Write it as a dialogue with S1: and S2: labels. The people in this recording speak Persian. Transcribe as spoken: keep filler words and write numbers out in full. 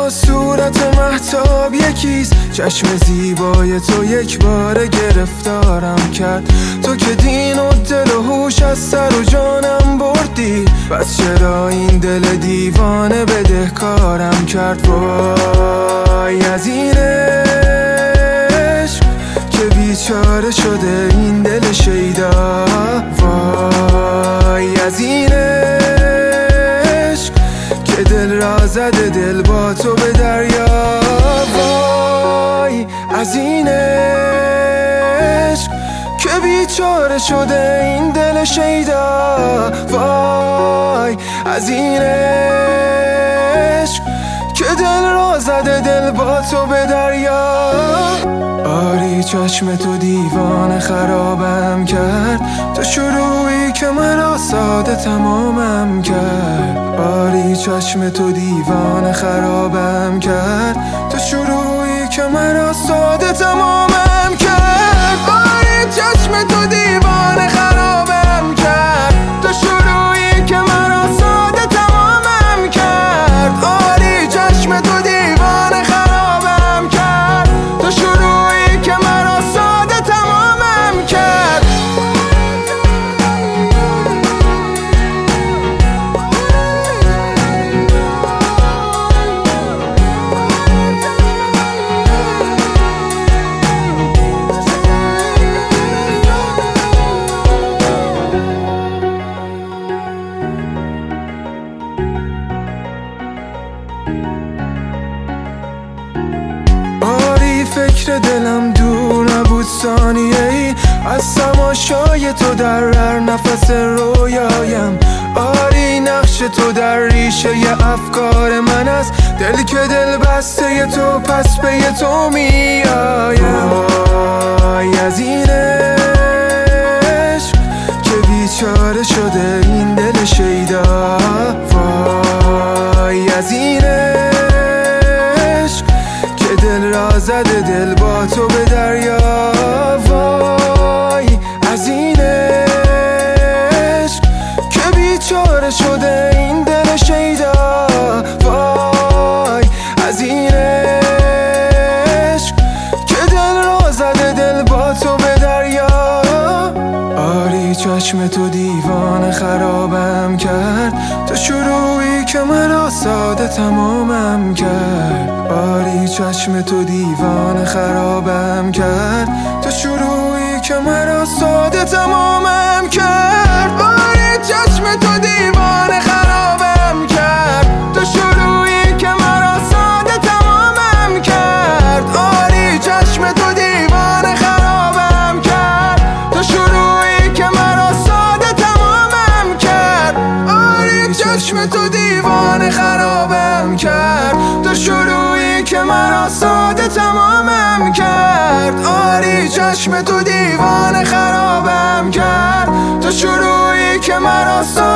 S1: با صورت مهتاب یکیست، چشم زیبای تو یک بار گرفتارم کرد. تو که دین و دل و هوش از سر و جانم بردی، پس چرا این دل دیوانه بدهکارم کرد؟ وای از این عشق که بیچاره شده این دل شیدا. وای از این عشق که دل را زده دل با تو به دریا. وای از این عشق که بیچاره شده این دل شیدا. وای از این عشق که دل را زده دل با تو به دریا. آری چشم تو دیوانه خرابم کرد، تو شروعی که مرا ساده تمامم کرد. آری چشم تو دیوانه خرابم کرد، تو شروعی که مرا ساده تمامم کرد. آری چشم تو دیوانه خرابم کرد، تو شروعی که مرا ساده تمامم کرد. آری چشم تو دیوانه خرابم کرد، تو شروعی که مرا ساده تمامم کرد. فکر دلم دور نبود ثانیه ای از تماشای تو در هر نفس رویایم. آری نقش تو در ریشه ی افکار من است، دل که دل بسته تو پس به تو می آیم. وای از این عشق که بیچاره شده این دل شیدا. وای از این دل را زده دل با تو به دریا. وای از این عشق که بیچاره شده این دل شیدا. وای از این عشق که دل را زده دل با تو به دریا. آری چشم تو دیوانه خرابم کرد، تو شروعی که مرا ساده تمامم کرد. آری چشم تو دیوانه خرابم کرد، تو شروعی که مرا ساده تمامم کرد. آری چشم تو دیوانه خرابم کرد، تو شروعی که مرا ساده تمامم کرد. آری چشم تو دیوانه خرابم کرد، تو شروعی که مرا ساده تمامم کرد. آری چشم تو دیوانه خرابم کرد، تو شروعی که مرا ساده تمامم کرد. آری چشم تو دیوانه خرابم کرد، تو شروعی که مرا ساده